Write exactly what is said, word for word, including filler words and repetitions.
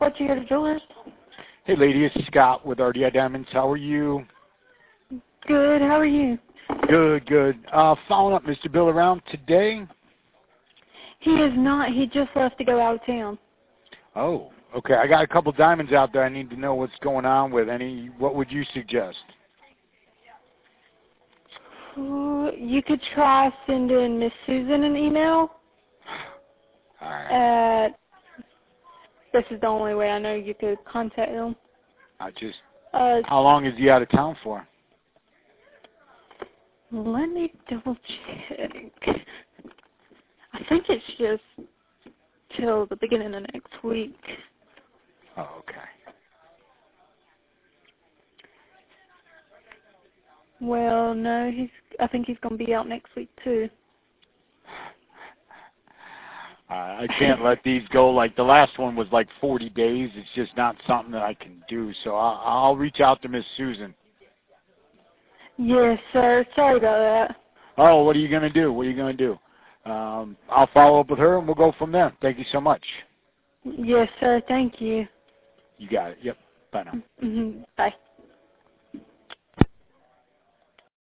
What you got to jewelers? Hey, lady, it's Scott with R D I Diamonds. How are you? Good. How are you? Good, good. Uh, following up, Mister Bill around today? He is not. He just left to go out of town. Oh, okay. I got a couple diamonds out there. I need to know what's going on with any. What would you suggest? Ooh, you could try sending Miss Susan an email. All right. At, this is the only way I know you could contact them. I just. Uh, How long is he out of town for? let me double check. I think it's just till the beginning of next week. Oh, okay. Well, no, he's. I think he's going to be out next week too. Uh, I can't let these go. Like the last one was like forty days. It's just not something that I can do. So I'll, I'll reach out to Miss Susan. Yes, sir. Sorry about that. Oh, what are you going to do? What are you going to do? Um, I'll follow up with her and we'll go from there. Thank you so much. Yes, sir. Thank you. You got it. Yep. Bye now. Mm-hmm. Bye.